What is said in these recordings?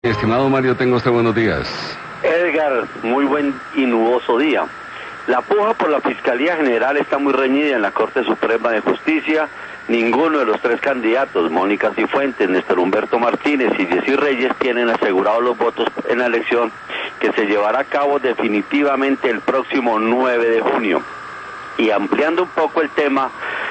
Estimado Mario, tenga usted buenos días. Edgar, muy buen y nuboso día. La puja por la Fiscalía General está muy reñida en la Corte Suprema de Justicia. Ninguno de los tres candidatos, Mónica Cifuentes, Néstor Humberto Martínez y Jessy Reyes, tienen asegurados los votos en la elección que se llevará a cabo definitivamente el próximo 9 de junio. Y ampliando un poco el tema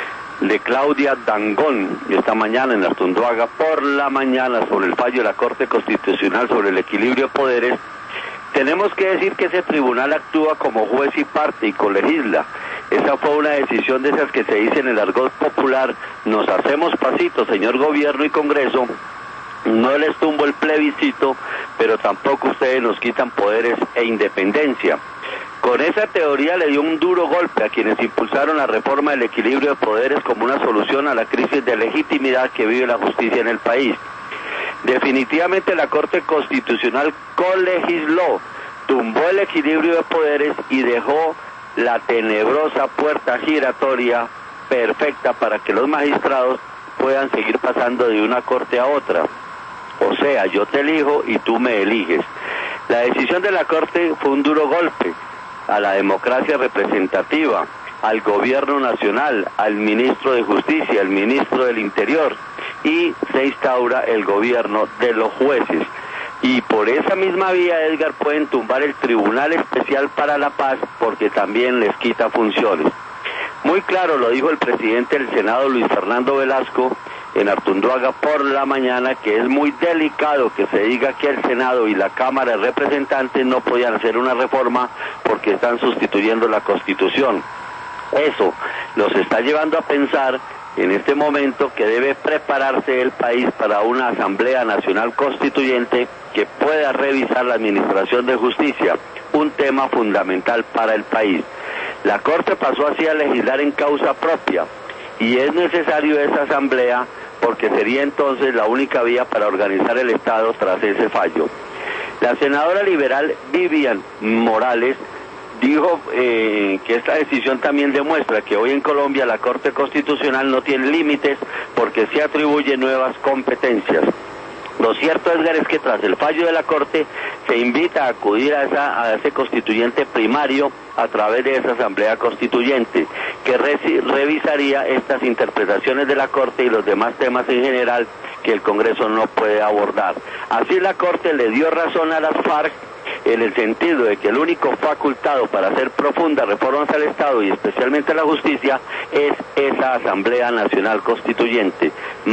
de Claudia Dangond, esta mañana en Artunduaga, por la mañana, sobre el fallo de la Corte Constitucional sobre el equilibrio de poderes, tenemos que decir que ese tribunal actúa como juez y parte y colegisla. Esa fue una decisión de esas que se dice en el argot popular: nos hacemos pasitos, señor gobierno y Congreso, no les tumbo el plebiscito, pero tampoco ustedes nos quitan poderes e independencia. Con esa teoría le dio un duro golpe a quienes impulsaron la reforma del equilibrio de poderes como una solución a la crisis de legitimidad que vive la justicia en el país. Definitivamente la Corte Constitucional colegisló, tumbó el equilibrio de poderes y dejó la tenebrosa puerta giratoria perfecta para que los magistrados puedan seguir pasando de una corte a otra. O sea, yo te elijo y tú me eliges. La decisión de la Corte fue un duro golpe a la democracia representativa, al gobierno nacional, al ministro de Justicia, al ministro del Interior, y se instaura el gobierno de los jueces. Y por esa misma vía, Edgar, pueden tumbar el Tribunal Especial para la Paz porque también les quita funciones. Muy claro lo dijo el presidente del Senado, Luis Fernando Velasco, en Artunduaga por la mañana, que es muy delicado que se diga que el Senado y la Cámara de Representantes no podían hacer una reforma porque están sustituyendo la Constitución. Eso los está llevando a pensar en este momento que debe prepararse el país para una Asamblea Nacional Constituyente que pueda revisar la administración de justicia, un tema fundamental para el país. La Corte pasó así a legislar en causa propia y es necesario esa asamblea porque sería entonces la única vía para organizar el Estado tras ese fallo. La senadora liberal Vivian Morales dijo que esta decisión también demuestra que hoy en Colombia la Corte Constitucional no tiene límites porque se atribuye nuevas competencias. Lo cierto, Edgar, es que tras el fallo de la Corte se invita a acudir a ese constituyente primario a través de esa Asamblea Constituyente, que revisaría estas interpretaciones de la Corte y los demás temas en general que el Congreso no puede abordar. Así la Corte le dio razón a las FARC en el sentido de que el único facultado para hacer profundas reformas al Estado y especialmente a la justicia es esa Asamblea Nacional Constituyente.